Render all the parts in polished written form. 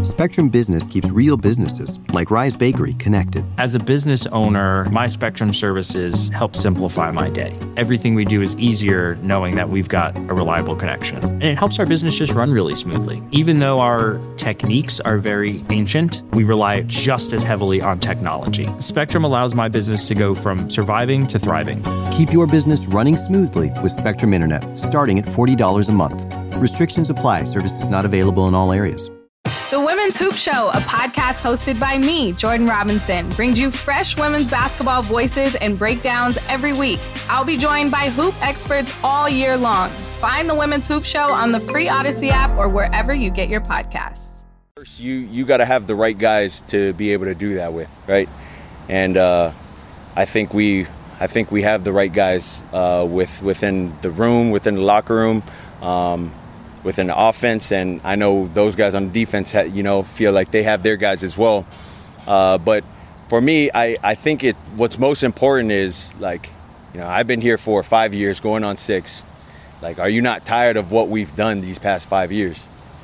Spectrum Business keeps real businesses, like Rise Bakery, connected. As a business owner, my Spectrum services help simplify my day. Everything we do is easier knowing that we've got a reliable connection. And it helps our business just run really smoothly. Even though our techniques are very ancient, we rely just as heavily on technology. Spectrum allows my business to go from surviving to thriving. Keep your business running smoothly with Spectrum Internet, starting at $40 a month. Restrictions apply. Services not available in all areas. The Women's Hoop Show, a podcast hosted by me, Jordan Robinson, brings you fresh women's basketball voices and breakdowns every week. I'll be joined by hoop experts all year long. Find the Women's Hoop Show on the free Odyssey app or wherever you get your podcasts. First, you got to have the right guys to be able to do that with, right? And I think we have the right guys within the room, within the locker room. Within the offense, and I know those guys on the defense, feel like they have their guys as well. But for me, I think what's most important is, I've been here for 5 years, going on 6. Are you not tired of what we've done these past 5 years?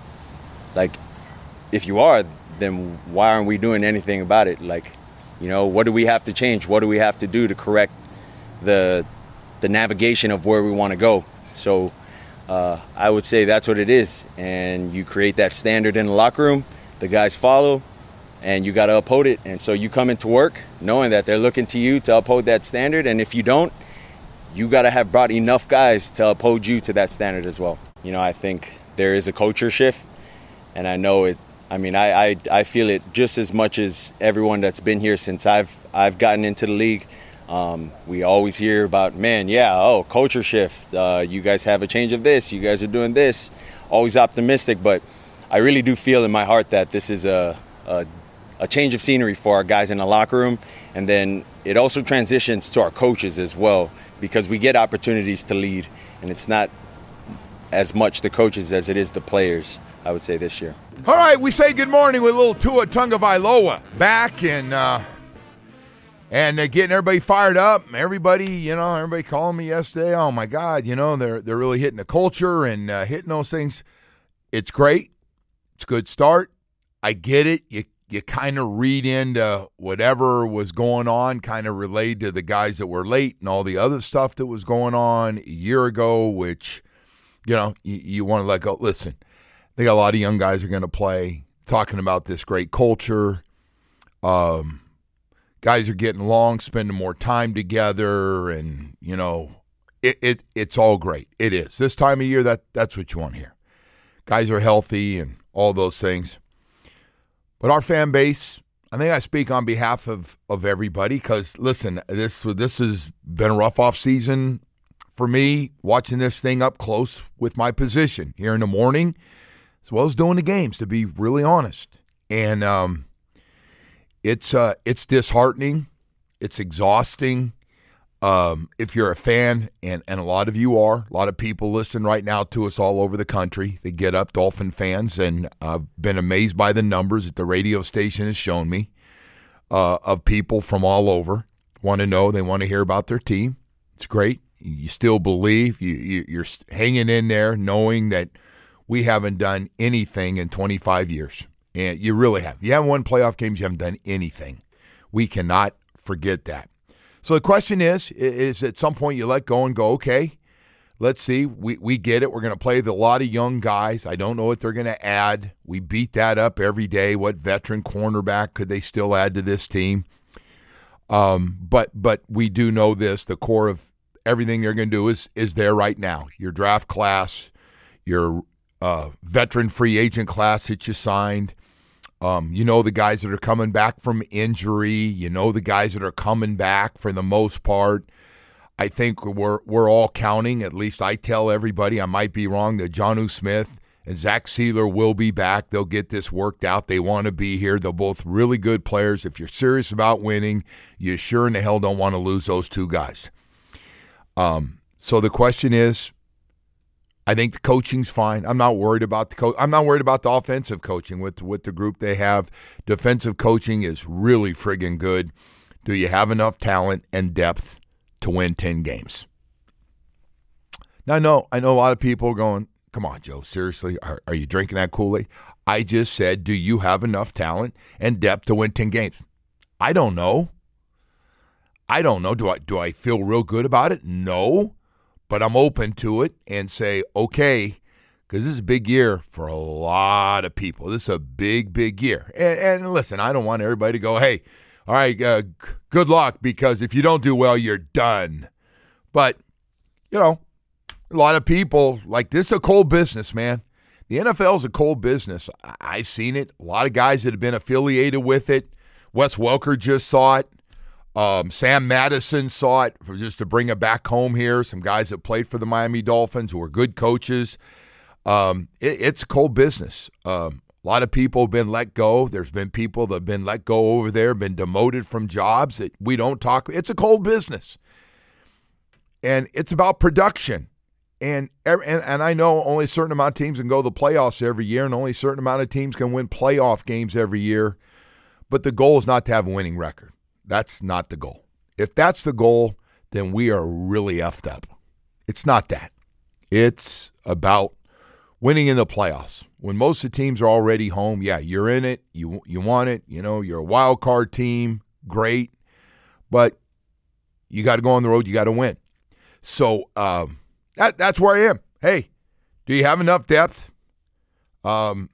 If you are, then why aren't we doing anything about it? What do we have to change? What do we have to do to correct the navigation of where we want to go? So I would say that's what it is. And you create that standard in the locker room, the guys follow, and you got to uphold it. And so you come into work knowing that they're looking to you to uphold that standard. And if you don't, you got to have brought enough guys to uphold you to that standard as well. I think there is a culture shift, and I know it. I feel it just as much as everyone that's been here since I've gotten into the league. We always hear about, culture shift. You guys have a change of this. You guys are doing this. Always optimistic, but I really do feel in my heart that this is a change of scenery for our guys in the locker room. And then it also transitions to our coaches as well, because we get opportunities to lead, and it's not as much the coaches as it is the players, I would say, this year. All right, we say good morning with a little Tua Tagovailoa back and getting everybody fired up. Everybody calling me yesterday. Oh my God, they're really hitting the culture and hitting those things. It's great. It's a good start. I get it. You kind of read into whatever was going on, kind of relayed to the guys that were late and all the other stuff that was going on a year ago, which you want to let go. Listen, they got a lot of young guys who are going to play. Talking about this great culture. Guys are getting along, spending more time together, and, it's all great. It is. This time of year, that's what you want to hear. Guys are healthy and all those things. But our fan base, I think I speak on behalf of everybody because, listen, this has been a rough off season for me, watching this thing up close with my position here in the morning, as well as doing the games, to be really honest. And it's disheartening. It's exhausting. If you're a fan, and a lot of you are, a lot of people listen right now to us all over the country. They get up, Dolphin fans, and I've been amazed by the numbers that the radio station has shown me of people from all over. Want to know, they want to hear about their team. It's great. You still believe. You're hanging in there knowing that we haven't done anything in 25 years. And you really have. You haven't won playoff games. You haven't done anything. We cannot forget that. So the question is at some point you let go and go, okay, let's see. We get it. We're going to play with a lot of young guys. I don't know what they're going to add. We beat that up every day. What veteran cornerback could they still add to this team? But we do know this. The core of everything they're going to do is there right now. Your draft class, your veteran free agent class that you signed. The guys that are coming back from injury. The guys that are coming back for the most part. I think we're all counting, at least I tell everybody, I might be wrong, that Jonnu Smith and Zach Sealer will be back. They'll get this worked out. They want to be here. They're both really good players. If you're serious about winning, you sure in the hell don't want to lose those two guys. So the question is, I think the coaching's fine. I'm not worried about the I'm not worried about the offensive coaching with the group they have. Defensive coaching is really friggin' good. Do you have enough talent and depth to win 10 games? Now, I know a lot of people are going, come on, Joe, seriously, are you drinking that Kool-Aid? I just said, do you have enough talent and depth to win 10 games? I don't know. Do I feel real good about it? No. But I'm open to it and say, okay, because this is a big year for a lot of people. This is a big, big year. And listen, I don't want everybody to go, hey, all right, good luck, because if you don't do well, you're done. But, a lot of people, like, this is a cold business, man. The NFL is a cold business. I've seen it. A lot of guys that have been affiliated with it. Wes Welker just saw it. Sam Madison saw it, just to bring it back home here. Some guys that played for the Miami Dolphins who are good coaches. It's a cold business. A lot of people have been let go. There's been people that have been let go over there, been demoted from jobs that we don't talk. It's a cold business. And it's about production. And I know only a certain amount of teams can go to the playoffs every year, and only a certain amount of teams can win playoff games every year. But the goal is not to have a winning record. That's not the goal. If that's the goal, then we are really effed up. It's not that. It's about winning in the playoffs. When most of the teams are already home, yeah, you're in it. You want it. You're a wild card team. Great. But you got to go on the road. You got to win. So that's where I am. Hey, do you have enough depth? You're going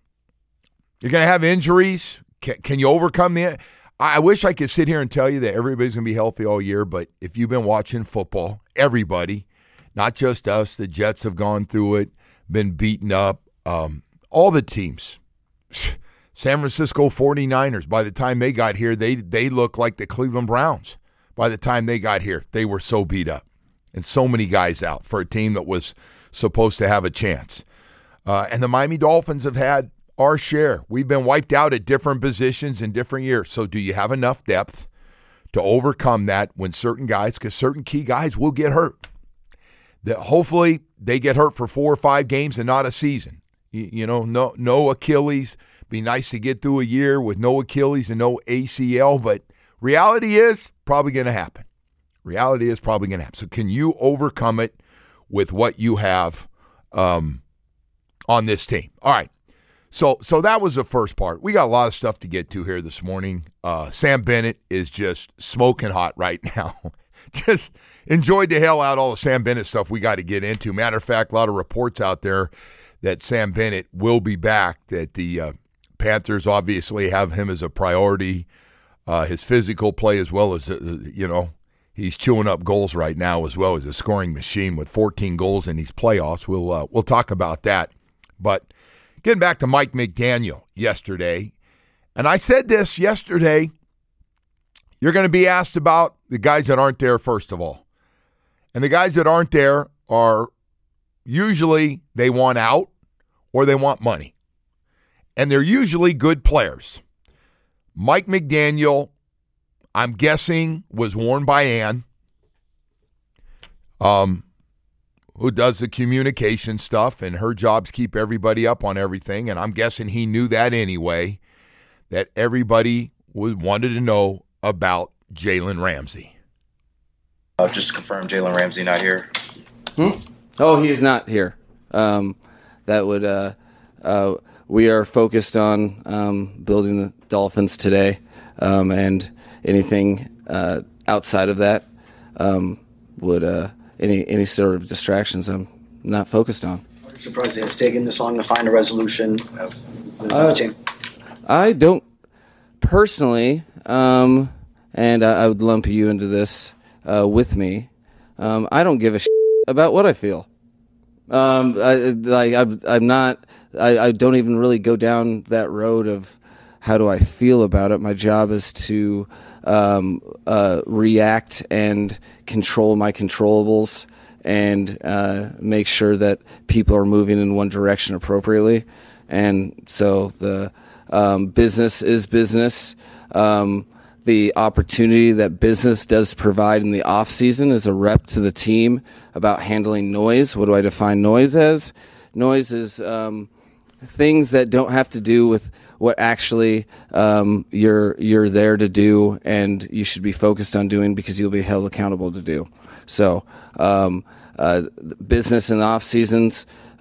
to have injuries. Can you overcome the – I wish I could sit here and tell you that everybody's going to be healthy all year, but if you've been watching football, everybody, not just us, the Jets have gone through it, been beaten up, all the teams. San Francisco 49ers, by the time they got here, they looked like the Cleveland Browns. By the time they got here, they were so beat up. And so many guys out for a team that was supposed to have a chance. And the Miami Dolphins have had our share. We've been wiped out at different positions in different years. So do you have enough depth to overcome that when certain guys, because certain key guys will get hurt? That hopefully they get hurt for 4 or 5 games and not a season. No Achilles. Be nice to get through a year with no Achilles and no ACL, but reality is probably going to happen. So can you overcome it with what you have on this team? All right. So that was the first part. We got a lot of stuff to get to here this morning. Sam Bennett is just smoking hot right now. Just enjoyed the hell out all the Sam Bennett stuff we got to get into. Matter of fact, a lot of reports out there that Sam Bennett will be back, that the Panthers obviously have him as a priority, his physical play as well as, he's chewing up goals right now as well as a scoring machine with 14 goals in these playoffs. We'll talk about that. But getting back to Mike McDaniel yesterday, and I said this yesterday, you're going to be asked about the guys that aren't there first of all. And the guys that aren't there are usually they want out or they want money. And they're usually good players. Mike McDaniel, I'm guessing, was warned by Ann, who does the communication stuff, and her job's keep everybody up on everything. And I'm guessing he knew that anyway, that everybody wanted to know about Jalen Ramsey. Just confirm Jalen Ramsey not here. Oh, he is not here. We are focused on building the Dolphins today, and anything outside of that any sort of distractions I'm not focused on. Are you surprised it's taken this long to find a resolution with the team? I don't personally, and I would lump you into this with me. I don't give a shit about what I feel. I don't even really go down that road of how do I feel about it. My job is to react and control my controllables and make sure that people are moving in one direction appropriately. And so the business is business. The opportunity that business does provide in the off season is a rep to the team about handling noise. What do I define noise as? Noise is things that don't have to do with what actually you're there to do and you should be focused on doing because you'll be held accountable to do. So business in the off seasons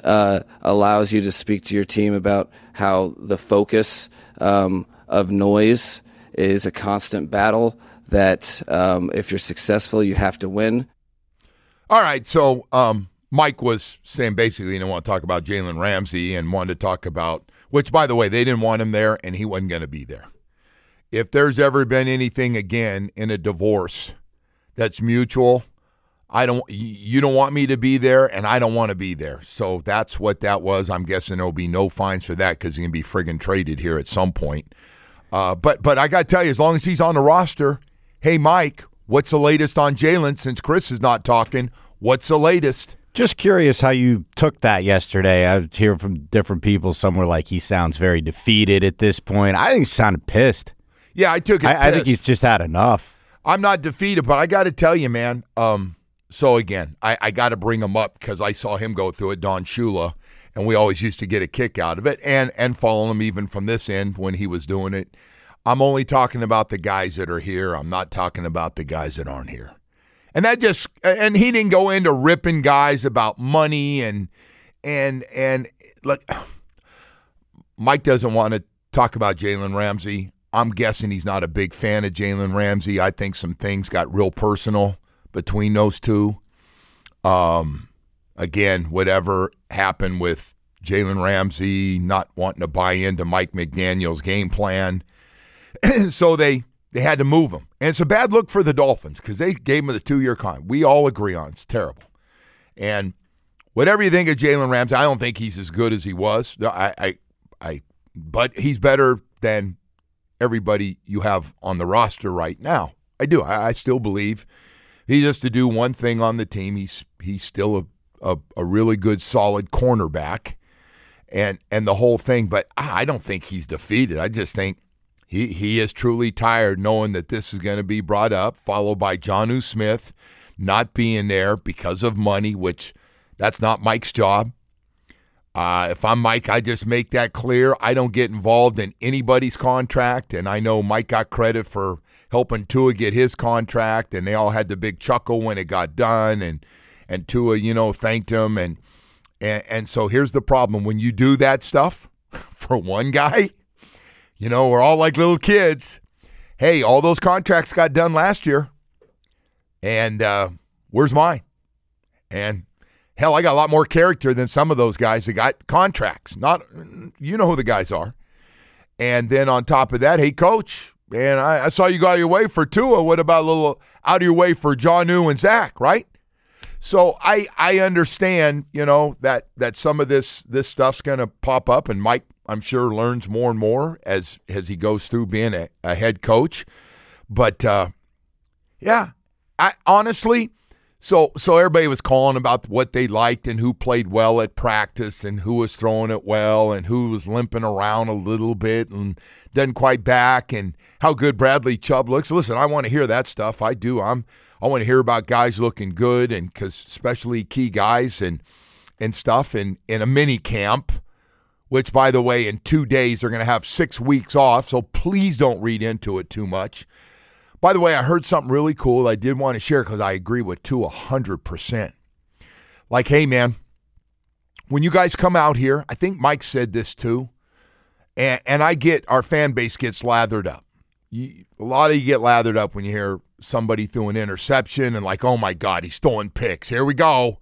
allows you to speak to your team about how the focus of noise is a constant battle that if you're successful, you have to win. All right, so Mike was saying basically he didn't want to talk about Jalen Ramsey and wanted to talk about, which, by the way, they didn't want him there and he wasn't going to be there. If there's ever been anything again in a divorce that's mutual, you don't want me to be there and I don't want to be there. So that's what that was. I'm guessing there'll be no fines for that because he can be friggin' traded here at some point. But I got to tell you, as long as he's on the roster, hey, Mike, what's the latest on Jalen? Since Chris is not talking, what's the latest? Just curious how you took that yesterday. I was hearing from different people. Some were like, he sounds very defeated at this point. I think he sounded pissed. Yeah, I took it I think he's just had enough. I'm not defeated, but I got to tell you, man. So, again, I got to bring him up because I saw him go through it, Don Shula, and we always used to get a kick out of it and follow him even from this end when he was doing it. I'm only talking about the guys that are here. I'm not talking about the guys that aren't here. And and he didn't go into ripping guys about money and look, Mike doesn't want to talk about Jalen Ramsey. I'm guessing he's not a big fan of Jalen Ramsey. I think some things got real personal between those two. Again, whatever happened with Jalen Ramsey not wanting to buy into Mike McDaniel's game plan. So they had to move him. And it's a bad look for the Dolphins because they gave him the 2-year contract. We all agree on it's terrible. And whatever you think of Jalen Ramsey, I don't think he's as good as he was. But he's better than everybody you have on the roster right now. I do. I still believe he has to do one thing on the team. He's still a really good, solid cornerback and the whole thing. But I don't think he's defeated. I just think he is truly tired knowing that this is going to be brought up, followed by Jonnu Smith not being there because of money, which that's not Mike's job. If I'm Mike, I just make that clear. I don't get involved in anybody's contract, and I know Mike got credit for helping Tua get his contract, and they all had the big chuckle when it got done, and Tua, thanked him, and so here's the problem. When you do that stuff for one guy, we're all like little kids. Hey, all those contracts got done last year, and where's mine? And hell, I got a lot more character than some of those guys that got contracts. You know who the guys are. And then on top of that, hey, coach, man, I saw you go out of your way for Tua. What about a little out of your way for Jonnu and Zach, right? So I understand, that some of this stuff's going to pop up, and Mike, I'm sure, learns more and more as he goes through being a head coach. But, yeah, I honestly – So everybody was calling about what they liked and who played well at practice and who was throwing it well and who was limping around a little bit and doesn't quite back and how good Bradley Chubb looks. Listen, I want to hear that stuff. I do. I want to hear about guys looking good, and because especially key guys and stuff in a mini camp, which, by the way, in 2 days they're going to have 6 weeks off, so please don't read into it too much. By the way, I heard something really cool I did want to share because I agree with 100%. Like, hey, man, when you guys come out here, I think Mike said this too, and I get our fan base gets lathered up. A lot of you get lathered up when you hear somebody threw an interception and like, oh, my God, he's throwing picks. Here we go.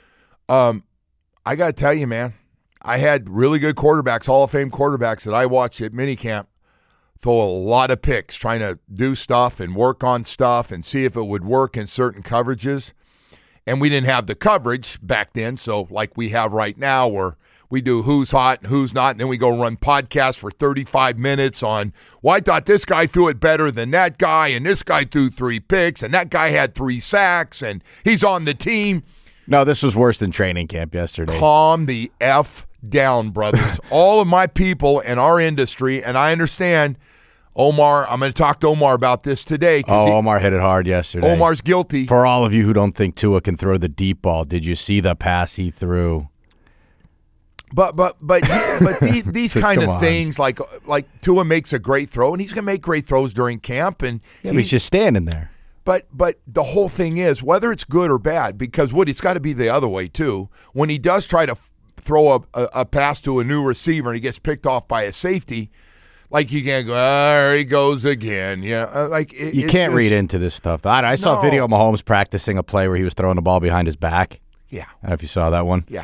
I got to tell you, man, I had really good quarterbacks, Hall of Fame quarterbacks that I watched at minicamp throw a lot of picks, trying to do stuff and work on stuff and see if it would work in certain coverages. And we didn't have the coverage back then, so like we have right now where we do who's hot and who's not, and then we go run podcasts for 35 minutes on, well, I thought this guy threw it better than that guy, and this guy threw 3 picks, and that guy had 3 sacks, and he's on the team. No, this was worse than training camp yesterday. Calm the F down, brothers. All of my people in our industry, and I understand – Omar, I'm going to talk to Omar about this today. Omar hit it hard yesterday. Omar's guilty. For all of you who don't think Tua can throw the deep ball, did you see the pass he threw? But these kind of things, like Tua makes a great throw, and he's going to make great throws during camp. And he's just standing there. But the whole thing is, whether it's good or bad, because it's got to be the other way too. When he does try to throw a pass to a new receiver and he gets picked off by a safety, like you can't go, there he goes again. You can't read into this stuff. I saw a video of Mahomes practicing a play where he was throwing the ball behind his back. Yeah. I don't know if you saw that one. Yeah.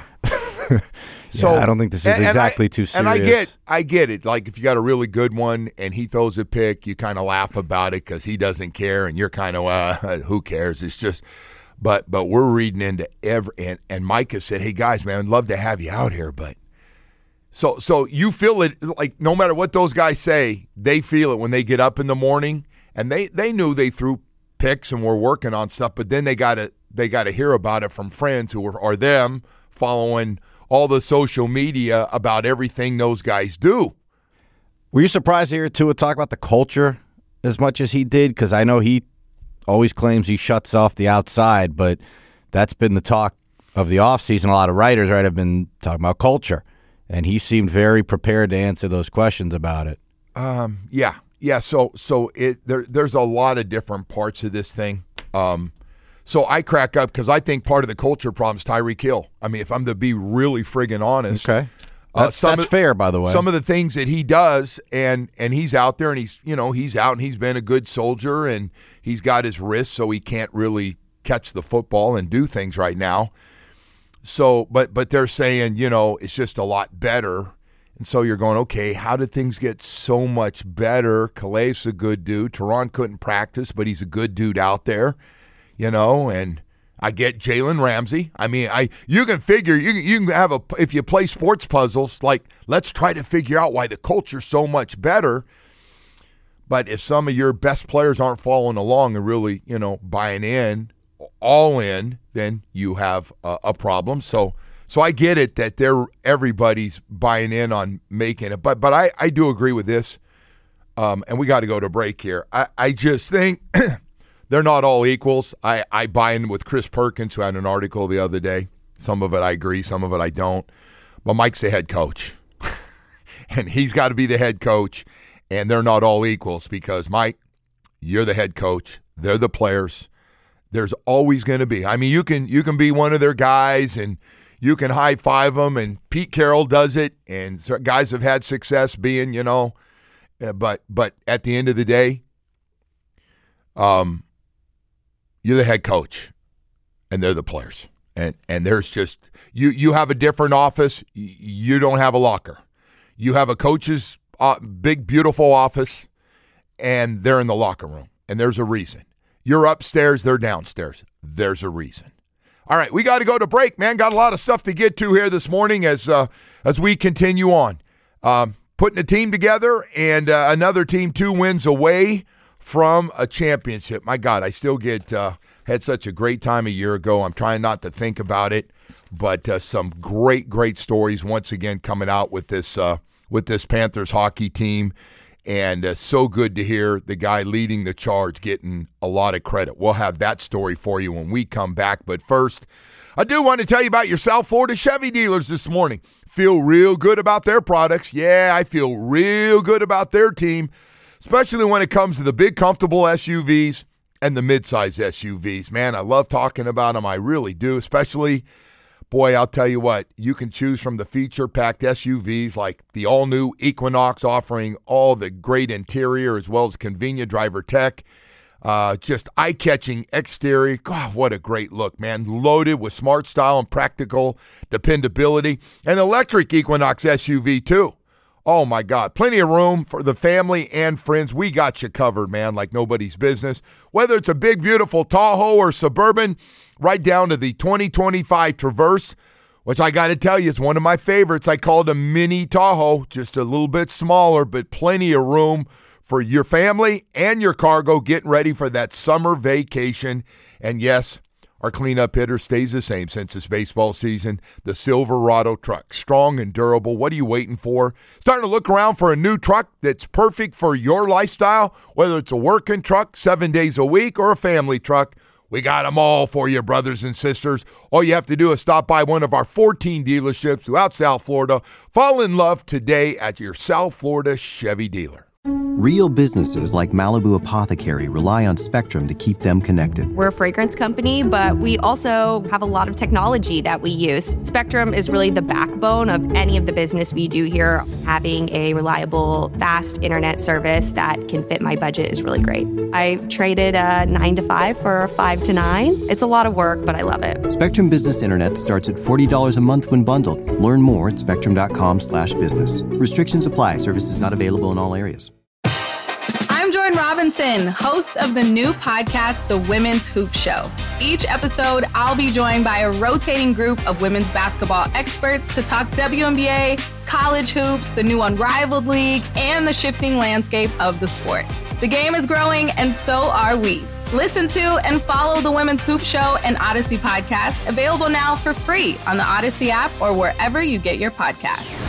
So I don't think this is exactly too serious. And I get it. Like if you got a really good one and he throws a pick, you kind of laugh about it because he doesn't care, and you're kind of who cares? It's just, but we're reading into and Micah said, "Hey guys, man, I'd love to have you out here, but." So you feel it, like no matter what those guys say, they feel it when they get up in the morning, and they knew they threw picks and were working on stuff, but then they got to hear about it from friends who are them following all the social media about everything those guys do. Were you surprised to hear Tua talk about the culture as much as he did? Because I know he always claims he shuts off the outside, but that's been the talk of the offseason. A lot of writers, have been talking about culture. And he seemed very prepared to answer those questions about it. Yeah. So there's a lot of different parts of this thing. So I crack up because I think part of the culture problem is Tyreek Hill. I mean, if I'm to be really friggin' honest. Okay. That's fair, by the way. Some of the things that he does, and he's out there, and he's out, and he's been a good soldier, and he's got his wrist, so he can't really catch the football and do things right now. So, but they're saying, it's just a lot better. And so you're going, okay, how did things get so much better? Calais a good dude. Teron couldn't practice, but he's a good dude out there, and I get Jalen Ramsey. I mean, you can figure, you can have if you play sports puzzles, like let's try to figure out why the culture's so much better. But if some of your best players aren't following along and really, buying in, all in, then you have a problem. So I get it that everybody's buying in on making it. But I do agree with this, and we got to go to break here. I just think they're not all equals. I buy in with Chris Perkins, who had an article the other day. Some of it I agree, some of it I don't. But Mike's the head coach, and he's got to be the head coach, and they're not all equals because, Mike, you're the head coach. They're the players. There's always going to be. I mean, you can be one of their guys, and you can high-five them, and Pete Carroll does it, and guys have had success being, but at the end of the day, you're the head coach, and they're the players. And there's just you have a different office. You don't have a locker. You have a coach's big, beautiful office, and they're in the locker room, and there's a reason. You're upstairs, they're downstairs. There's a reason. All right, we got to go to break, man. Got a lot of stuff to get to here this morning as we continue on. Putting a team together, and another team 2 wins away from a championship. My God, I still had such a great time a year ago. I'm trying not to think about it, but some great stories once again coming out with this Panthers hockey team. And so good to hear the guy leading the charge getting a lot of credit. We'll have that story for you when we come back. But first, I do want to tell you about your South Florida Chevy dealers this morning. Feel real good about their products. Yeah, I feel real good about their team, especially when it comes to the big, comfortable SUVs and the midsize SUVs. Man, I love talking about them. I really do, especially, boy, I'll tell you what, you can choose from the feature-packed SUVs like the all-new Equinox, offering all the great interior as well as convenient driver tech. Just eye-catching exterior. God, what a great look, man. Loaded with smart style and practical dependability. An electric Equinox SUV, too. Oh, my God. Plenty of room for the family and friends. We got you covered, man, like nobody's business. Whether it's a big, beautiful Tahoe or Suburban, right down to the 2025 Traverse, which I got to tell you is one of my favorites. I call it a mini Tahoe, just a little bit smaller, but plenty of room for your family and your cargo getting ready for that summer vacation. And yes, our cleanup hitter stays the same since this baseball season. The Silverado truck, strong and durable. What are you waiting for? Starting to look around for a new truck that's perfect for your lifestyle, whether it's a working truck 7 days a week or a family truck. We got them all for you, brothers and sisters. All you have to do is stop by one of our 14 dealerships throughout South Florida. Fall in love today at your South Florida Chevy dealer. Real businesses like Malibu Apothecary rely on Spectrum to keep them connected. We're a fragrance company, but we also have a lot of technology that we use. Spectrum is really the backbone of any of the business we do here. Having a reliable, fast internet service that can fit my budget is really great. I traded a 9 to 5 for a 5 to 9. It's a lot of work, but I love it. Spectrum Business Internet starts at $40 a month when bundled. Learn more at spectrum.com/business. Restrictions apply. Services not available in all areas. I'm Jordan Robinson, host of the new podcast, The Women's Hoop Show. Each episode, I'll be joined by a rotating group of women's basketball experts to talk WNBA, college hoops, the new Unrivaled League, and the shifting landscape of the sport. The game is growing, and so are we. Listen to and follow The Women's Hoop Show and Odyssey podcast, available now for free on the Odyssey app or wherever you get your podcasts.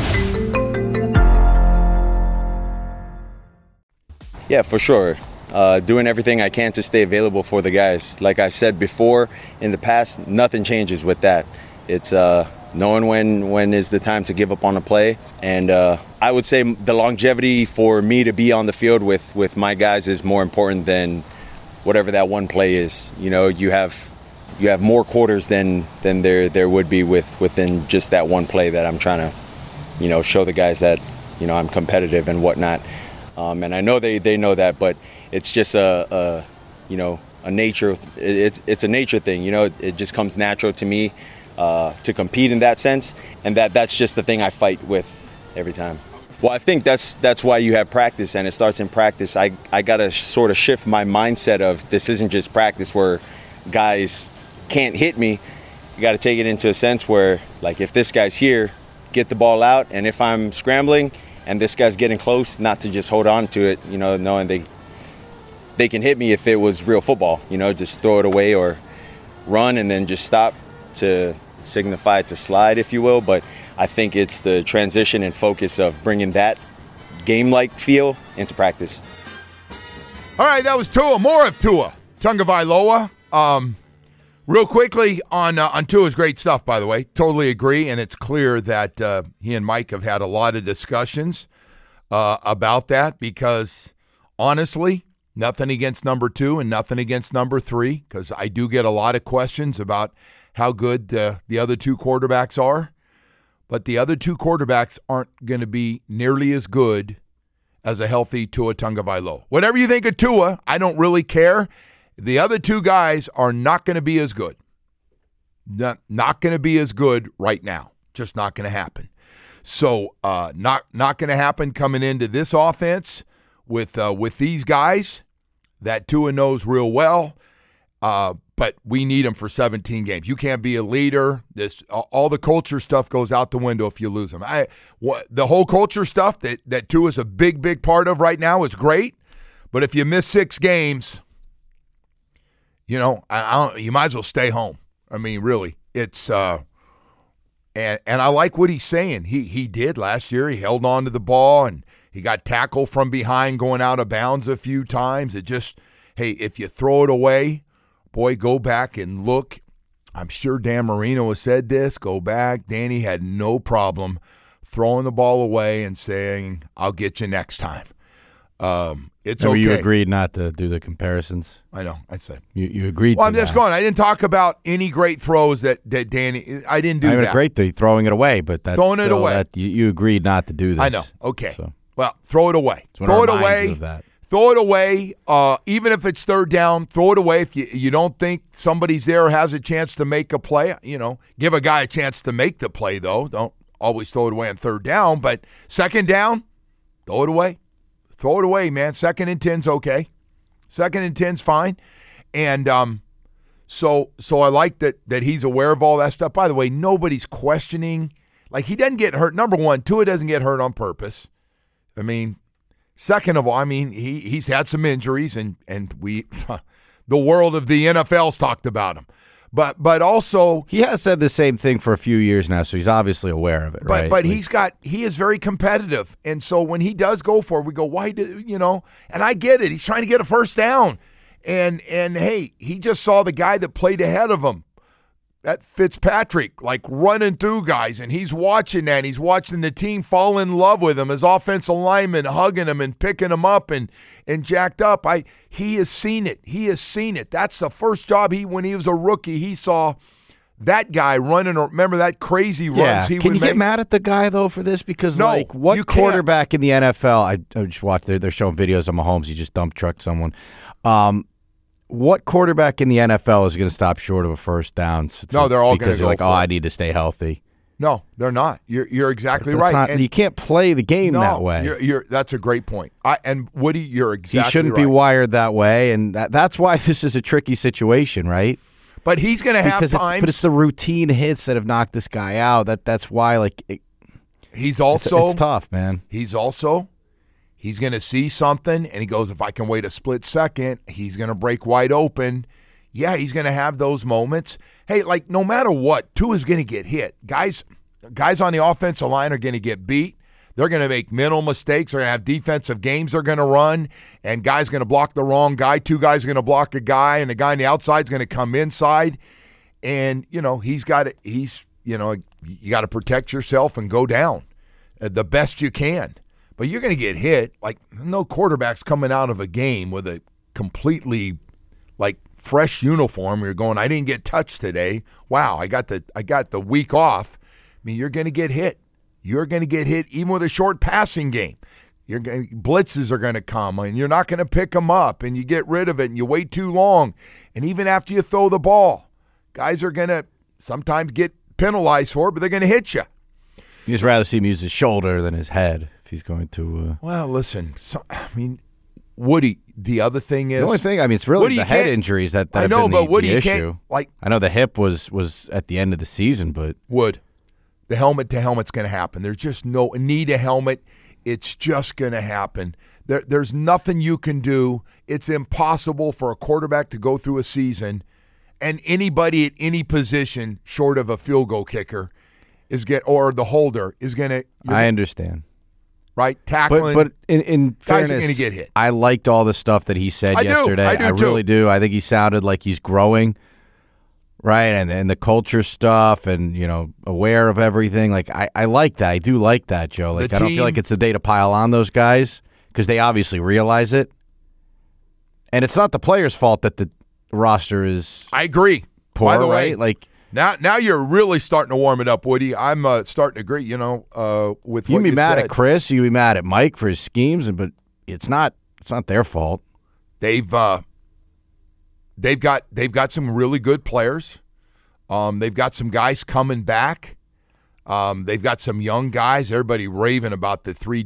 Yeah, for sure. Doing everything I can to stay available for the guys. Like I've said before, in the past, nothing changes with that. It's knowing when is the time to give up on a play. And I would say the longevity for me to be on the field with my guys is more important than whatever that one play is. You know, you have more quarters than there would be within just that one play that I'm trying to, you know, show the guys that, you know, I'm competitive and whatnot. And I know they know that, but it's just a nature. It's a nature thing. You know, it just comes natural to me to compete in that sense, and that's just the thing I fight with every time. Well, I think that's why you have practice, and it starts in practice. I gotta sort of shift my mindset of this isn't just practice where guys can't hit me. You got to take it into a sense where, like, if this guy's here, get the ball out, and if I'm scrambling and this guy's getting close, not to just hold on to it, you know, knowing they can hit me if it was real football, you know, just throw it away or run and then just stop to signify to slide, if you will. But I think it's the transition and focus of bringing that game-like feel into practice. All right, that was Tua. More of Tua Tagovailoa. Real quickly on Tua's great stuff, by the way. Totally agree, and it's clear that he and Mike have had a lot of discussions about that because, honestly, nothing against number 2 and nothing against number 3, because I do get a lot of questions about how good the other 2 quarterbacks are. But the other 2 quarterbacks aren't going to be nearly as good as a healthy Tua Tagovailoa. Whatever you think of Tua, I don't really care. The other 2 guys are not going to be as good. Not going to be as good right now. Just not going to happen. So not going to happen coming into this offense with these guys that Tua knows real well. But we need him for 17 games. You can't be a leader. All the culture stuff goes out the window if you lose him. The whole culture stuff that Tua is a big part of right now is great. But if you miss 6 games, you know, you might as well stay home. I mean, really, it's and I like what he's saying. He did last year. He held on to the ball and he got tackled from behind going out of bounds a few times. It just, hey, if you throw it away, boy, go back and look. I'm sure Dan Marino has said this. Go back. Danny had no problem throwing the ball away and saying, "I'll get you next time." It's okay. You agreed not to do the comparisons. I know. I said you agreed. Well, to I'm just going. I didn't talk about any great throws that Danny. I didn't do that. Great throwing it away, but that's throwing it away. You agreed not to do this. I know. Okay. So. Well, throw it away. Throw it away. Throw it away. Even if it's third down, throw it away. If you don't think somebody's there or has a chance to make a play, you know, give a guy a chance to make the play, though. Don't always throw it away on third down. But second down, throw it away. Throw it away, man. 2nd and 10's okay. 2nd and 10's fine. And so I like that he's aware of all that stuff. By the way, nobody's questioning. Like, he doesn't get hurt. Number one, Tua doesn't get hurt on purpose. I mean, second of all, I mean, he's had some injuries, and we the world of the NFL's talked about him. But also, he has said the same thing for a few years now, so he's obviously aware of it, right? But he is very competitive, and so when he does go for it, we go, why do you know? And I get it. He's trying to get a first down, and hey, he just saw the guy that played ahead of him that Fitzpatrick, like running through guys, and he's watching that. He's watching the team fall in love with him, his offensive lineman hugging him and picking him up and jacked up. He has seen it. He has seen it. That's the first job when he was a rookie, he saw that guy running. Remember that crazy runs he would make? Can you get mad at the guy, though, for this? Because, no, what quarterback in the NFL, I just watched, they're showing videos of Mahomes. He just dump trucked someone. What quarterback in the NFL is going to stop short of a first down? No, they're all going to go because you're like, for I need to stay healthy. No, they're not. You're exactly right. And you can't play the game that way. That's a great point. And Woody, you're exactly right. He shouldn't be wired that way, and that's why this is a tricky situation, right? But he's going to have times. But it's the routine hits that have knocked this guy out. That's why, he's also it's tough, man. He's going to see something, and he goes, if I can wait a split second, he's going to break wide open. Yeah, he's going to have those moments. Hey, no matter what, Tua's going to get hit. Guys on the offensive line are going to get beat. They're going to make mental mistakes. They're going to have defensive games they're going to run, and guys going to block the wrong guy. Two guys are going to block a guy, and the guy on the outside is going to come inside. And, you got to protect yourself and go down the best you can. But you're going to get hit. No quarterback's coming out of a game with a completely, fresh uniform. You're going, I didn't get touched today. Wow, I got the week off. I mean, you're going to get hit. You're going to get hit even with a short passing game. Blitzes are going to come, and you're not going to pick them up, and you get rid of it, and you wait too long. And even after you throw the ball, guys are going to sometimes get penalized for it, but they're going to hit you. You just rather see him use his shoulder than his head if he's going to. Well, listen, Woody, the other thing is. The only thing, it's really the head injuries that have been the issue. I know the hip was at the end of the season, but. The helmet to helmet's going to happen. There's just no need a helmet. It's just going to happen. There's nothing you can do. It's impossible for a quarterback to go through a season, and anybody at any position short of a field goal kicker or the holder is going to. I understand. Right, tackling. But in fairness, guys are going to get hit. I liked all the stuff that he said yesterday. I really do. I think he sounded like he's growing. Right, and the culture stuff and, aware of everything. I like that. I do like that, Joe. I don't feel like it's the day to pile on those guys because they obviously realize it. And it's not the players' fault that the roster is I agree. Poor, by the way, right? Now you're really starting to warm it up, Woody. I'm starting to agree, with what you can be mad said. at Chris, you can be mad at Mike for his schemes, but it's not their fault. They've got some really good players. They've got some guys coming back. They've got some young guys. Everybody raving about the three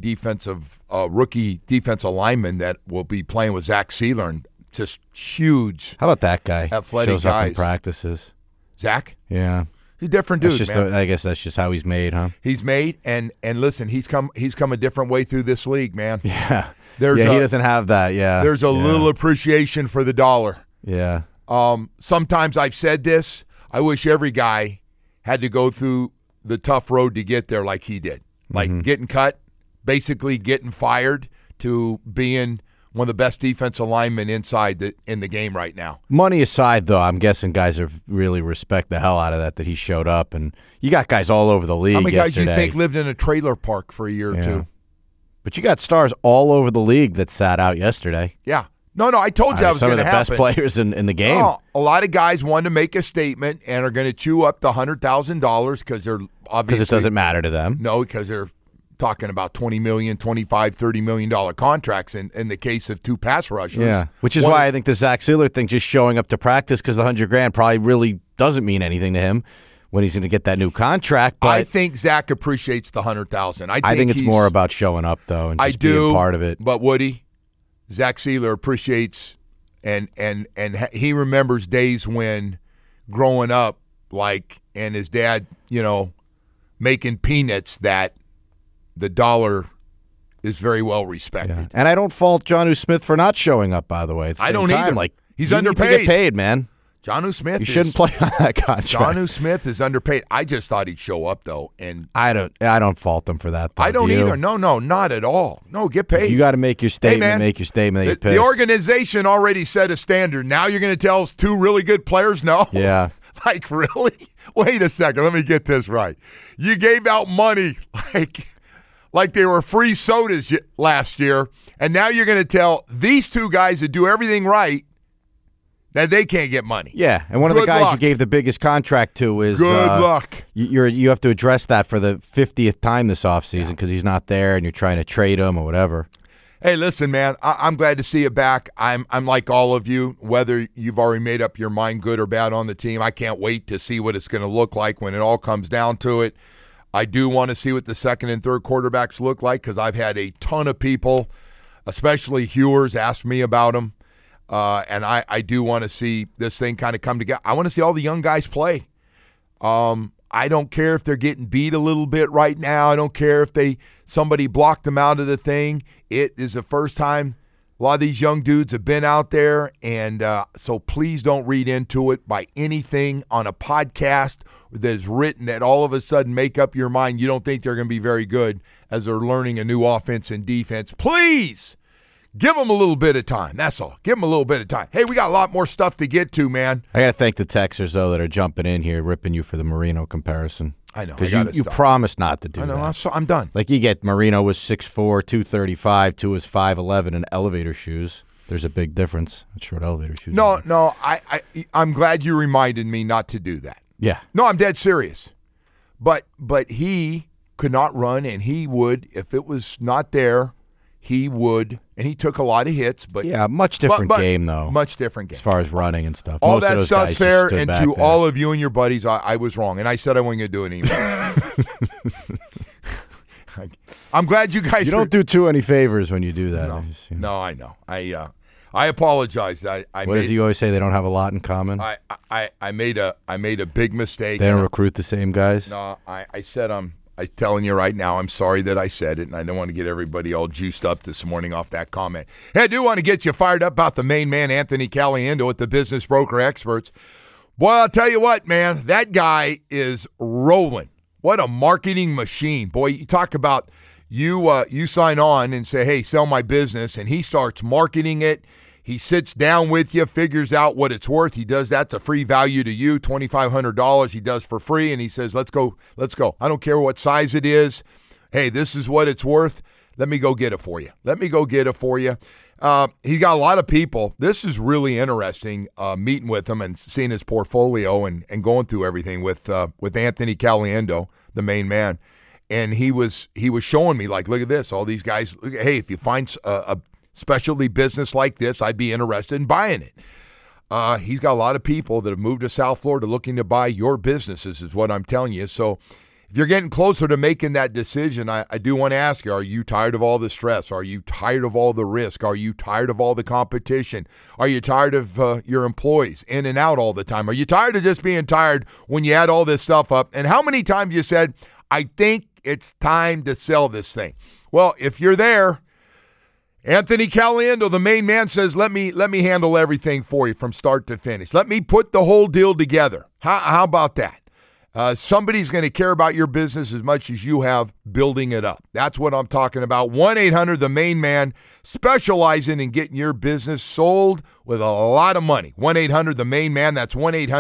rookie defensive linemen that will be playing with Zach Sealer, and just huge. How about that guy? Athletic Shows guys. Up in practices. Zach? Yeah. He's a different dude, man. I guess that's just how he's made, huh? He's made, and listen, he's come a different way through this league, man. Yeah. He doesn't have that, yeah. There's a little appreciation for the dollar. Yeah. Sometimes I've said this. I wish every guy had to go through the tough road to get there like he did. Getting cut, basically getting fired, to being one of the best defensive linemen in the game right now. Money aside, though, I'm guessing guys are really respect the hell out of that he showed up. And you got guys all over the league. How many yesterday. guys you think lived in a trailer park for a year or two? But you got stars all over the league that sat out yesterday. Yeah. No, I told you that was going to happen. Some of the best players in the game. Oh, a lot of guys wanted to make a statement and are going to chew up the $100,000 because they're obviously. Because it doesn't matter to them. No, because they're talking about $20 million, $25, $30 million contracts in the case of two pass rushers. Yeah, which is why I think the Zach Sealer thing, just showing up to practice because the $100,000 probably really doesn't mean anything to him when he's going to get that new contract. But I think Zach appreciates the $100,000. I think it's more about showing up, though, and just being part of it. But Woody, Zach Sealer appreciates and he remembers days when growing up, and his dad, making peanuts, that the dollar is very well respected. Yeah. And I don't fault Jonnu Smith for not showing up, by the way. I don't either. He's underpaid. Need to get paid, man. Jonnu Smith. You shouldn't play on that contract. Jonnu Smith is underpaid. I just thought he'd show up, though, and I don't fault him for that. Though, I don't either. No, not at all. No, get paid. You got to make your statement. Hey, man, make your statement. That the organization already set a standard. Now you're going to tell us two really good players no? Yeah. Like, really? Wait a second. Let me get this right. You gave out money like they were free sodas last year, and now you're going to tell these two guys that do everything right that they can't get money. Yeah, and one of the guys you gave the biggest contract to is good luck. You have to address that for the 50th time this offseason because he's not there, and you're trying to trade him or whatever. Hey, listen, man, I'm glad to see you back. I'm like all of you, whether you've already made up your mind good or bad on the team. I can't wait to see what it's going to look like when it all comes down to it. I do want to see what the second and third quarterbacks look like because I've had a ton of people, especially Hewers, ask me about them. And I do want to see this thing kind of come together. I want to see all the young guys play. I don't care if they're getting beat a little bit right now. I don't care if somebody blocked them out of the thing. It is the first time a lot of these young dudes have been out there, and so please don't read into it by anything on a podcast that is written that all of a sudden make up your mind you don't think they're going to be very good as they're learning a new offense and defense. Please give them a little bit of time. That's all. Give them a little bit of time. Hey, we got a lot more stuff to get to, man. I got to thank the Texers, though, that are jumping in here, ripping you for the Marino comparison. I know. Because you promised not to do that. I know. I'm done. Like you get Marino was 6'4", 235, Tua was 5'11", in elevator shoes. There's a big difference. Short elevator shoes. No. I'm glad you reminded me not to do that. Yeah. No, I'm dead serious. But he could not run, and he would, if it was not there, he would, and he took a lot of hits. But yeah, much different game, though. Much different game. As far as running and stuff. All Most that of those stuff's guys fair, just stood and back to there. all of you and your buddies, I was wrong, and I said I wasn't going to do it anymore. I'm glad you guys. You don't do too any favors when you do that. No, I know. I apologize. What does he always say? They don't have a lot in common. I made a big mistake. They don't recruit the same guys. No, I said I'm telling you right now, I'm sorry that I said it, and I don't want to get everybody all juiced up this morning off that comment. Hey, I do want to get you fired up about the main man, Anthony Caliendo at the Business Broker Experts. Boy, I'll tell you what, man, that guy is rolling. What a marketing machine. Boy, you talk about you sign on and say, hey, sell my business, and he starts marketing it. He sits down with you, figures out what it's worth. He does that. It's a free value to you, $2,500 he does for free, and he says, let's go. I don't care what size it is. Hey, this is what it's worth. Let me go get it for you. He's got a lot of people. This is really interesting, meeting with him and seeing his portfolio and going through everything with Anthony Caliendo, the main man. And he was showing me, like, look at this. All these guys, hey, if you find a specialty business like this, I'd be interested in buying it. He's got a lot of people that have moved to South Florida looking to buy your businesses is what I'm telling you. So if you're getting closer to making that decision, I do want to ask you, are you tired of all the stress? Are you tired of all the risk? Are you tired of all the competition? Are you tired of your employees in and out all the time? Are you tired of just being tired when you add all this stuff up? And how many times you said, I think it's time to sell this thing? Well, if you're there, Anthony Caliendo, the main man, says, let me handle everything for you from start to finish. Let me put the whole deal together. How about that? Somebody's going to care about your business as much as you have building it up. That's what I'm talking about. 1-800, the main man, specializing in getting your business sold with a lot of money. 1-800, the main man. That's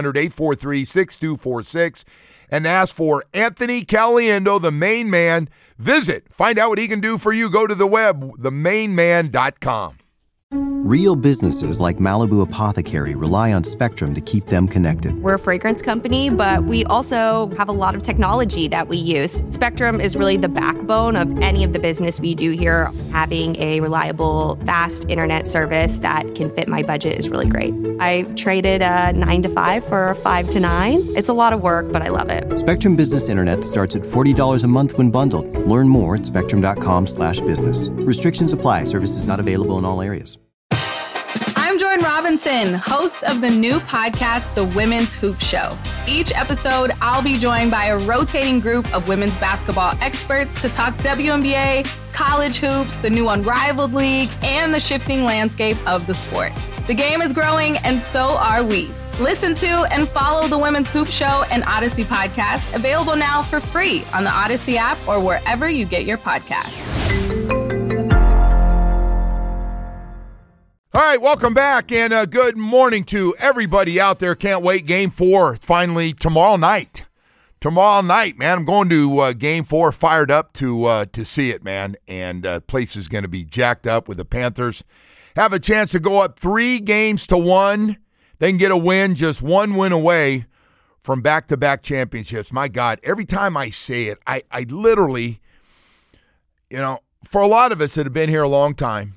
1-800-843-6246. And ask for Anthony Caliendo, the main man. Find out what he can do for you. Go to the web, themainman.com. Real businesses like Malibu Apothecary rely on Spectrum to keep them connected. We're a fragrance company, but we also have a lot of technology that we use. Spectrum is really the backbone of any of the business we do here. Having a reliable, fast internet service that can fit my budget is really great. I traded a 9 to 5 for a 5 to 9. It's a lot of work, but I love it. Spectrum Business Internet starts at $40 a month when bundled. Learn more at spectrum.com/business. Restrictions apply. Services not available in all areas. I'm Jordan Robinson, host of the new podcast, The Women's Hoop Show. Each episode, I'll be joined by a rotating group of women's basketball experts to talk WNBA, college hoops, the new Unrivaled League, and the shifting landscape of the sport. The game is growing, and so are we. Listen to and follow The Women's Hoop Show and Odyssey podcast, available now for free on the Odyssey app or wherever you get your podcasts. All right, welcome back, and good morning to everybody out there. Can't wait. Game 4, finally tomorrow night. Tomorrow night, man. I'm going to Game 4, fired up to see it, man. And place is going to be jacked up with the Panthers. Have a chance to go up 3-1. They can get a win, just one win away from back-to-back championships. My God, every time I say it, I literally, for a lot of us that have been here a long time,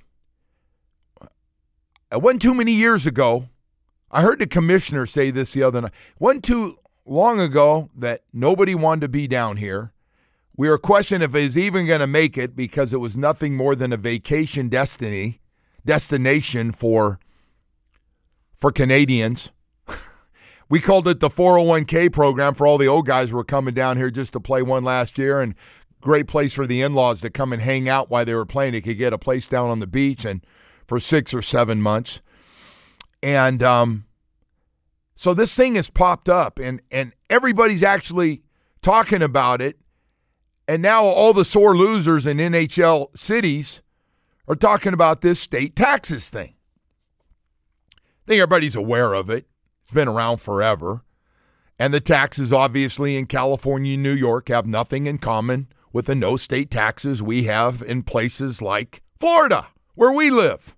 it wasn't too many years ago. I heard the commissioner say this the other night. It wasn't too long ago that nobody wanted to be down here. We were questioning if it was even going to make it because it was nothing more than a vacation destination for Canadians. We called it the 401k program for all the old guys who were coming down here just to play one last year, and great place for the in-laws to come and hang out while they were playing. They could get a place down on the beach and for 6 or 7 months. And so this thing has popped up, and everybody's actually talking about it. And now all the sore losers in NHL cities are talking about this state taxes thing. I think everybody's aware of it. It's been around forever. And the taxes, obviously, in California and New York have nothing in common with the no state taxes we have in places like Florida, where we live.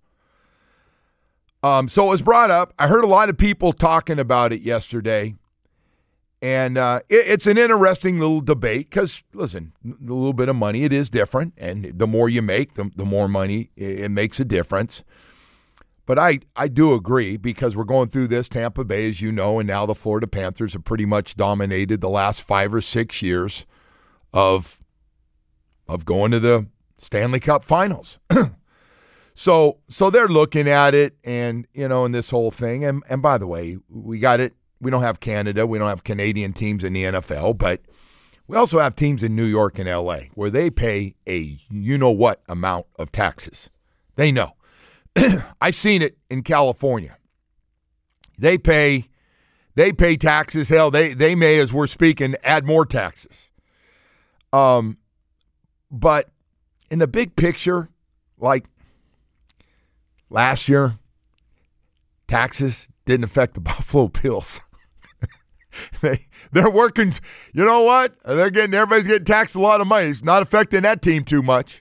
So it was brought up. I heard a lot of people talking about it yesterday. And it's an interesting little debate because, listen, a little bit of money, it is different. And the more you make, the more money, it makes a difference. But I do agree because we're going through this. Tampa Bay, as you know, and now the Florida Panthers have pretty much dominated the last 5 or 6 years of going to the Stanley Cup Finals. So they're looking at it and, in this whole thing. And by the way, we got it. We don't have Canada. We don't have Canadian teams in the NFL, but we also have teams in New York and L.A. where they pay a you-know-what amount of taxes. They know. I've seen it in California. They pay taxes. Hell, they may, as we're speaking, add more taxes. But in the big picture, like last year, taxes didn't affect the Buffalo Bills. They're working. You know what? Everybody's getting taxed a lot of money. It's not affecting that team too much.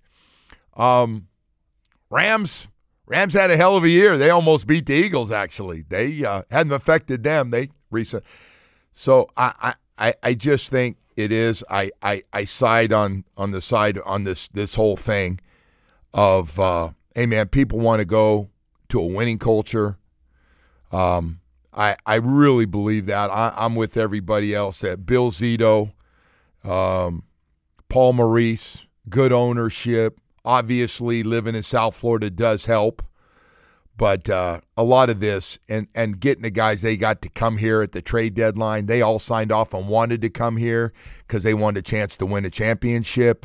Rams had a hell of a year. They almost beat the Eagles, actually. They hadn't affected them. So I just think it is. I side on the side on this whole thing of, hey, man, people want to go to a winning culture. I really believe that. I'm with everybody else that Bill Zito, Paul Maurice, good ownership. Obviously, living in South Florida does help. But a lot of this and getting the guys, they got to come here at the trade deadline. They all signed off and wanted to come here because they wanted a chance to win a championship.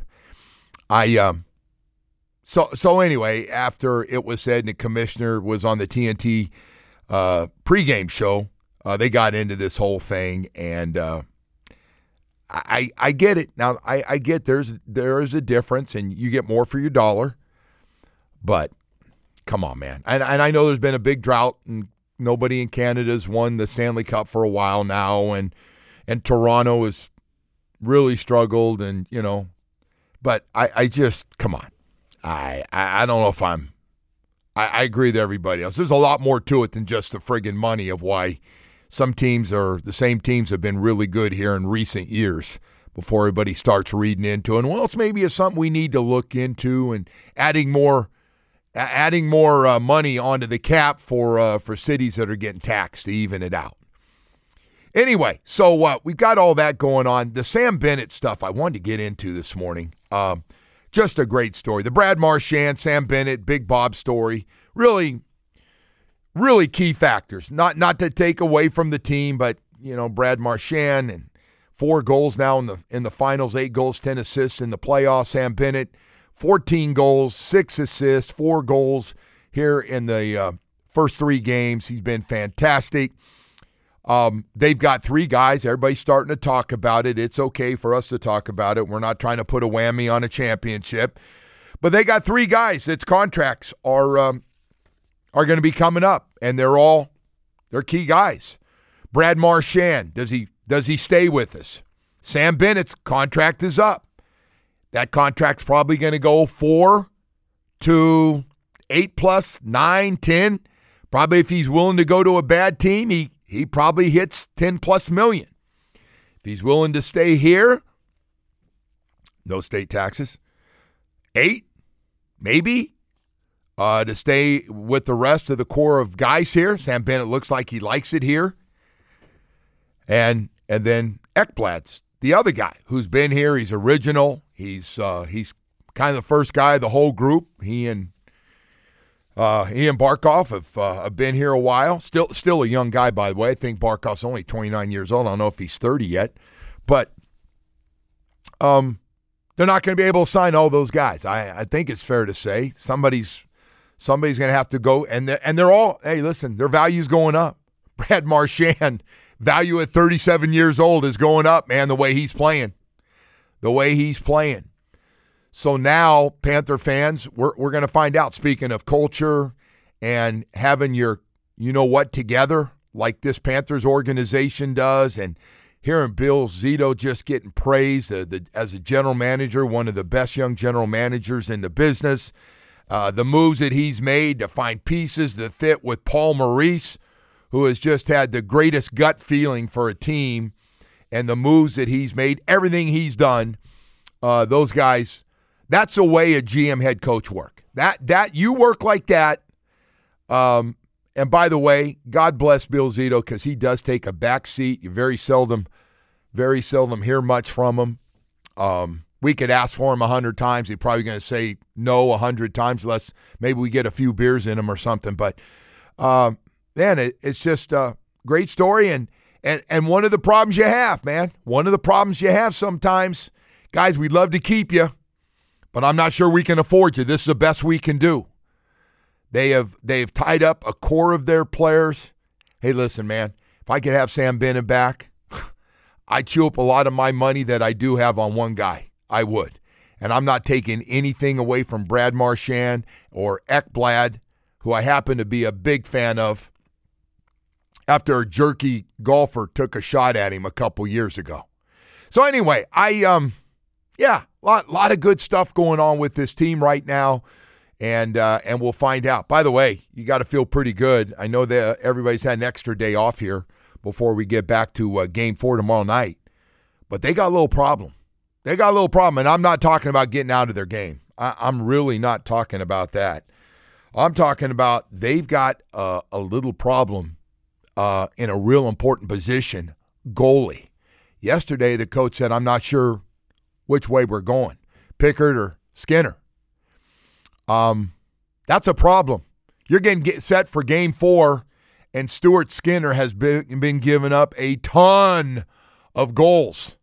So anyway, after it was said and the commissioner was on the TNT pregame show, they got into this whole thing, and I get it. Now, I get there is a difference, and you get more for your dollar, but come on, man. And I know there's been a big drought, and nobody in Canada's won the Stanley Cup for a while now, and Toronto has really struggled, and, but I just, come on. I don't know if I agree with everybody else. There's a lot more to it than just the friggin' money of why some teams are the same teams have been really good here in recent years before everybody starts reading into it. Well, it's maybe something we need to look into and adding more money onto the cap for cities that are getting taxed to even it out. Anyway, so we've got all that going on. The Sam Bennett stuff I wanted to get into this morning. Just a great story. The Brad Marchand, Sam Bennett, Big Bob story. Really, really key factors. Not to take away from the team, but Brad Marchand and 4 goals now in the finals, 8 goals, 10 assists in the playoffs. Sam Bennett, 14 goals, 6 assists, 4 goals here in the first 3 games. He's been fantastic. They've got 3 guys. Everybody's starting to talk about it. It's okay for us to talk about it. We're not trying to put a whammy on a championship. But they got 3 guys. Its contracts are are going to be coming up, and they're key guys. Brad Marchand, does he stay with us? Sam Bennett's contract is up. That contract's probably going to go 4 to 8 plus 9, 10. Probably if he's willing to go to a bad team, he probably hits 10 plus million. If he's willing to stay here, no state taxes, 8, maybe, to stay with the rest of the core of guys here. Sam Bennett looks like he likes it here. And then Ekblad's the other guy who's been here. He's original. He's kind of the first guy of the whole group. He and Barkov have been here a while. Still a young guy, by the way. I think Barkov's only 29 years old. I don't know if he's 30 yet. But they're not going to be able to sign all those guys. I think it's fair to say somebody's going to have to go. And they're all, hey, listen, their value's going up. Brad Marchand, value at 37 years old is going up, man, the way he's playing. So now, Panther fans, we're going to find out, speaking of culture and having your you-know-what together like this Panthers organization does, and hearing Bill Zito just getting praised as a general manager, one of the best young general managers in the business, the moves that he's made to find pieces that fit with Paul Maurice, who has just had the greatest gut feeling for a team, and the moves that he's made, everything he's done, those guys, that's the way a GM head coach work. That you work like that. And by the way, God bless Bill Zito, because he does take a back seat. You very seldom hear much from him. We could ask for him 100 times. He's probably going to say no 100 times, unless maybe we get a few beers in him or something. But man, it's just a great story. And one of the problems you have, man, sometimes, guys, we'd love to keep you, but I'm not sure we can afford you. This is the best we can do. They've tied up a core of their players. Hey, listen, man, if I could have Sam Bennett back, I'd chew up a lot of my money that I do have on one guy. I would. And I'm not taking anything away from Brad Marchand or Ekblad, who I happen to be a big fan of, after a jerky golfer took a shot at him a couple years ago. So anyway, a lot of good stuff going on with this team right now, and we'll find out. By the way, you got to feel pretty good. I know that everybody's had an extra day off here before we get back to Game 4 tomorrow night, but they got a little problem. And I'm not talking about getting out of their game. I'm really not talking about that. I'm talking about they've got a little problem in a real important position, goalie. Yesterday, the coach said, I'm not sure which way we're going, Pickard or Skinner. That's a problem. You're getting set for Game 4, and Stuart Skinner has been giving up a ton of goals.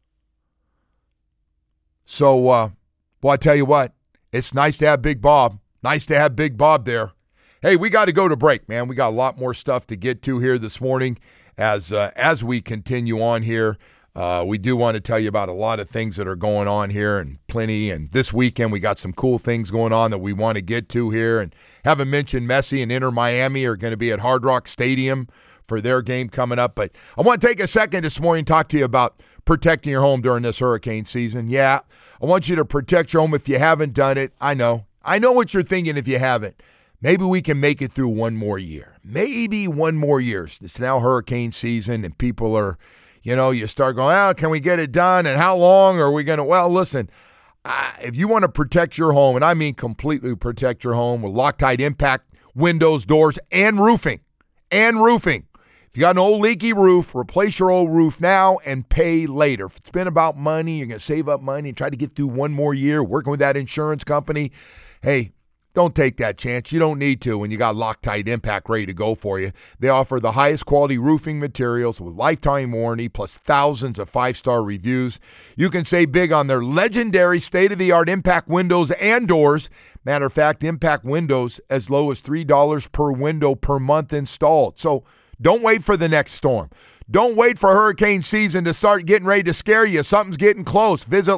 So, well, I tell you what, it's nice to have Big Bob. Nice to have Big Bob there. Hey, we got to go to break, man. We got a lot more stuff to get to here this morning as we continue on here. We do want to tell you about a lot of things that are going on here, and plenty. And this weekend we got some cool things going on that we want to get to here. And haven't mentioned Messi and Inter Miami are going to be at Hard Rock Stadium for their game coming up. But I want to take a second this morning and talk to you about protecting your home during this hurricane season. Yeah, I want you to protect your home if you haven't done it. I know what you're thinking if you haven't. Maybe we can make it through one more year. Maybe one more year. It's now hurricane season, and people are, you start going, can we get it done? And how long are we going to? Well, listen, if you want to protect your home, and I mean completely protect your home with Loctite Impact windows, doors, and roofing. If you got an old leaky roof, replace your old roof now and pay later. If it's been about money, you're going to save up money and try to get through one more year working with that insurance company. Hey, don't take that chance. You don't need to when you got Loctite Impact ready to go for you. They offer the highest quality roofing materials with lifetime warranty plus thousands of 5-star reviews. You can save big on their legendary state-of-the-art Impact windows and doors. Matter of fact, Impact windows as low as $3 per window per month installed. So don't wait for the next storm. Don't wait for hurricane season to start getting ready to scare you. Something's getting close. Visit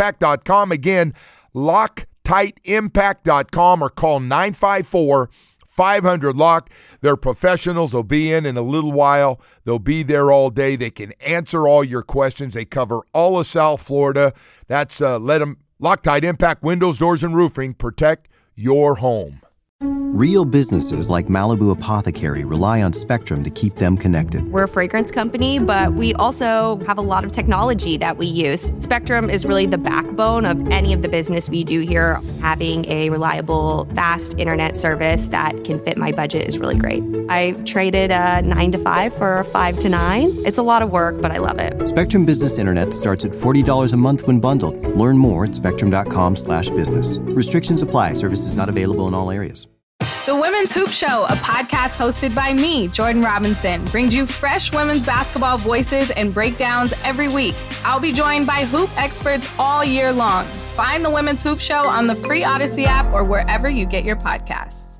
LoctiteImpact.com. Again, LoctiteImpact.com, or call 954 500 Lock. They're professionals. They'll be in a little while. They'll be there all day. They can answer all your questions. They cover all of South Florida. That's Loctite Impact Windows, Doors, and Roofing. Protect your home. Real businesses like Malibu Apothecary rely on Spectrum to keep them connected. We're a fragrance company, but we also have a lot of technology that we use. Spectrum is really the backbone of any of the business we do here. Having a reliable, fast internet service that can fit my budget is really great. I traded a 9 to 5 for a 5 to 9. It's a lot of work, but I love it. Spectrum Business Internet starts at $40 a month when bundled. Learn more at spectrum.com/business. Restrictions apply. Services not available in all areas. The Women's Hoop Show, a podcast hosted by me, Jordan Robinson, brings you fresh women's basketball voices and breakdowns every week. I'll be joined by hoop experts all year long. Find the Women's Hoop Show on the free Odyssey app or wherever you get your podcasts.